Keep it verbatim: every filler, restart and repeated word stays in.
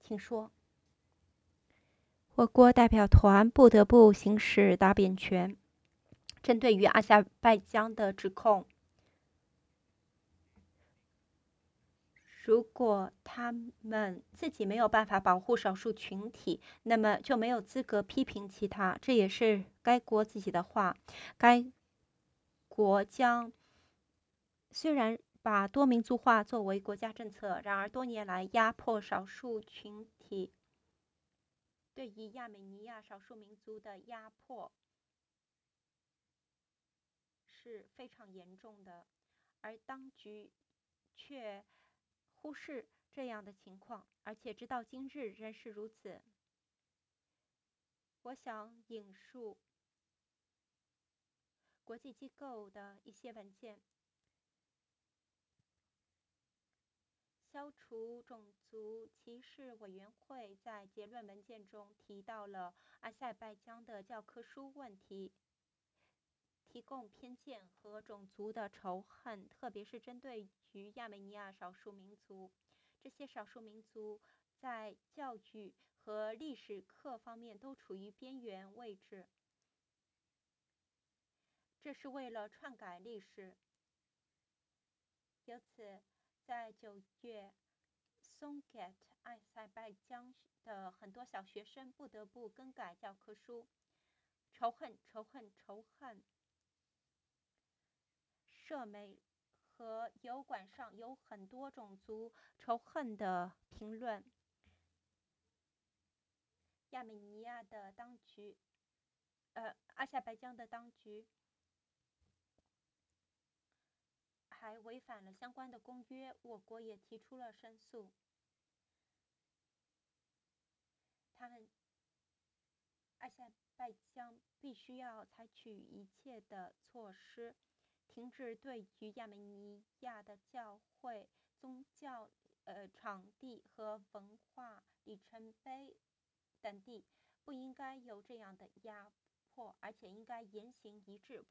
请说。我国代表团不得不行使答辩权，针对于阿塞拜疆的指控，如果他们自己没有办法保护少数群体，那么就没有资格批评其他，这也是该国自己的话。该国将虽然把多民族化作为国家政策，然而多年来压迫少数群体，对于亚美尼亚少数民族的压迫是非常严重的，而当局却忽视这样的情况，而且直到今日仍是如此。我想引述国际机构的一些文件。消除种族歧视委员会在结论文件中提到了阿塞拜疆的教科书问题，提供偏见和种族的仇恨，特别是针对于亚美尼亚少数民族。这些少数民族在教育和历史课方面都处于边缘位置，这是为了篡改历史。由此，在九月，松盖特阿塞拜疆的很多小学生不得不更改教科书。仇恨，仇恨，仇恨！社媒和油管上有很多种族仇恨的评论。亚美尼亚的当局，呃，阿塞拜疆的当局还违反了相关的公约，我国也提出了申诉。他们阿塞拜疆必须要采取一切的措施，停止对于亚美尼亚的教会、宗教呃场地和文化里程碑等地不应该有这样的压迫，而且应该言行一致，